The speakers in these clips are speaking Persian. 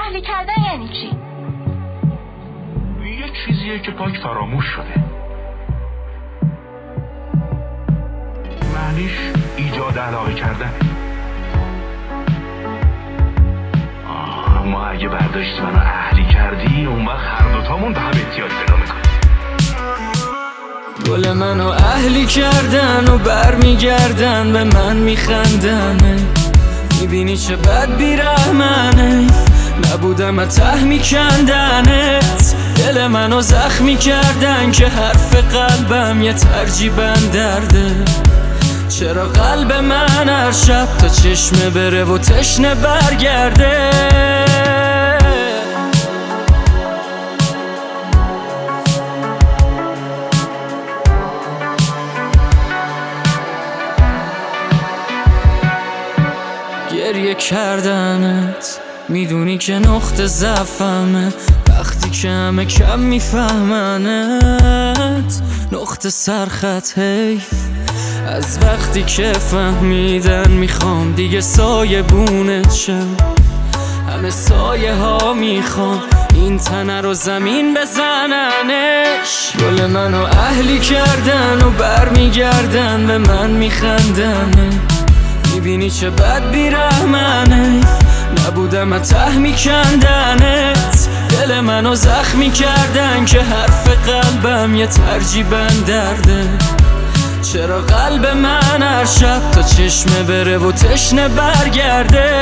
اهلی کردن یعنی چی؟ یه چیزیه که پاک فراموش شده. معنیش ایجاد علاقه کردن. ما اگه برداشتی منو اهلی کردی، اون وقت هر دوتامون به هم احتیاج پیدا میکنیم. گل منو اهلی کردن و برمیگردن به من میخندن. میبینی چه بد بیرحمنه، نبودم ته میکندنت. دل منو زخمی کردن که حرف قلبم یه ترجیبن درده. چرا قلب من هر شب تا چشمه بره و تشنه برگرده؟ گریه کردنت میدونی که نقطه ضعفمه، وقتی که همه کم میفهمنت. نقطه سرخط حیف از وقتی که فهمیدن میخوام دیگه سایه بونت شم. همه سایه ها میخوام این تنه رو زمین بزننش. گل منو اهلی کردن و برمیگردن به من میخندن. میبینی چه بد بیرحمنه، نبودم ته میکندنت. دل منو زخمی کردن که حرف قلبم یه ترجیبن درده. چرا قلب من هر شب تا چشمه بره و تشنه برگرده؟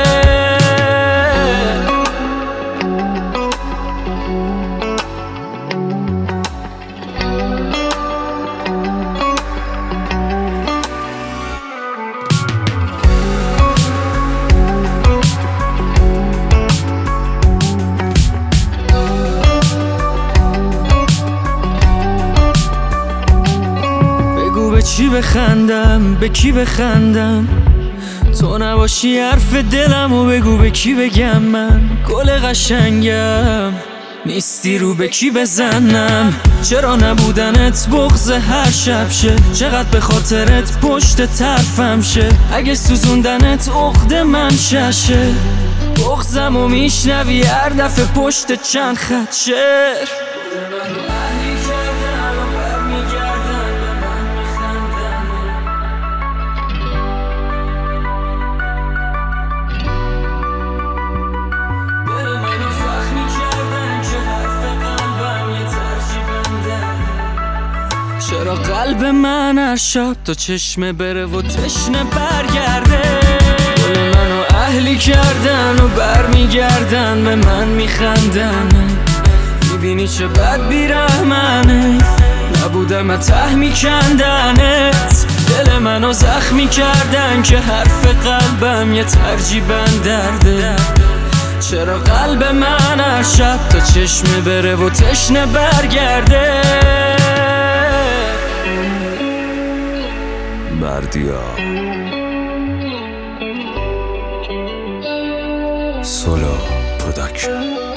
به چی بخندم، به کی بخندم؟ تو نباشی حرف دلم و بگو به کی بگم. من گل قشنگم نیستی رو به کی بزنم؟ چرا نبودنت بغض هر شب شه؟ چقدر به خاطرت پشت طرفم شه؟ اگه سوزوندنت عقد من ششه، بغضم و میشنوی هر دفعه پشت چند خط شعر. چرا قلب من هر شب تا چشمه بره و تشنه برگرده؟ گل منو اهلی کردن و برمیگردن به من میخندن. میبینی چه بد بیرحمنه، نبودم ته میکندنت. دل منو زخمی کردن که حرف قلبم یه ترجیبن درده. چرا قلب من هر شب تا چشمه بره و تشنه برگرده؟ بردیا سولو پروداکشن.